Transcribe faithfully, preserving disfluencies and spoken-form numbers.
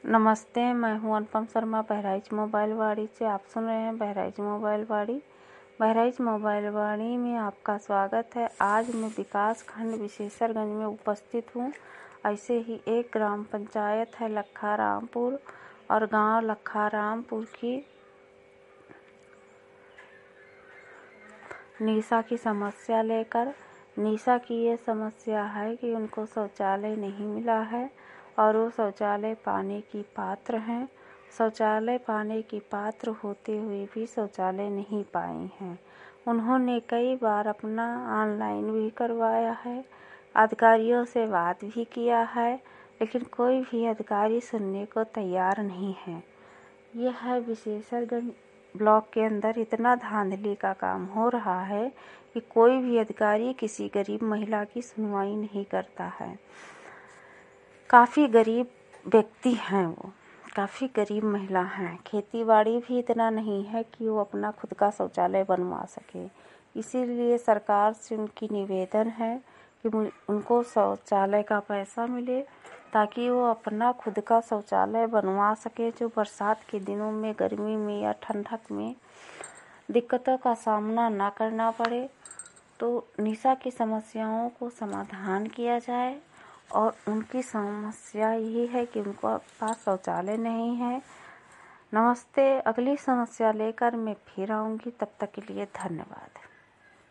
नमस्ते, मैं हूं अनुपम शर्मा बहराइच मोबाइल वाड़ी से। आप सुन रहे हैं बहराइच मोबाइल वाड़ी। बहराइच मोबाइल वाड़ी में आपका स्वागत है। आज मैं विकास खंड विशेषरगंज में उपस्थित हूं। ऐसे ही एक ग्राम पंचायत है लखारामपुर और गांव लखारामपुर की निशा की समस्या लेकर। निशा की ये समस्या है कि उनको शौचालय नहीं मिला है और वो शौचालय पाने की पात्र हैं। शौचालय पाने की पात्र होते हुए भी शौचालय नहीं पाए हैं। उन्होंने कई बार अपना ऑनलाइन भी करवाया है, अधिकारियों से बात भी किया है, लेकिन कोई भी अधिकारी सुनने को तैयार नहीं है। यह है विशेषरगंज ब्लॉक के अंदर इतना धांधली का काम हो रहा है कि कोई भी अधिकारी किसी गरीब महिला की सुनवाई नहीं करता है। काफ़ी गरीब व्यक्ति हैं, वो काफ़ी गरीब महिला हैं। खेती बाड़ी भी इतना नहीं है कि वो अपना खुद का शौचालय बनवा सके। इसीलिए सरकार से उनकी निवेदन है कि उनको शौचालय का पैसा मिले ताकि वो अपना खुद का शौचालय बनवा सके, जो बरसात के दिनों में, गर्मी में या ठंडक में दिक्कतों का सामना ना करना पड़े। तो निशा की समस्याओं को समाधान किया जाए। और उनकी समस्या यही है कि उनको पास शौचालय नहीं है। नमस्ते, अगली समस्या लेकर मैं फिर आऊँगी। तब तक के लिए धन्यवाद।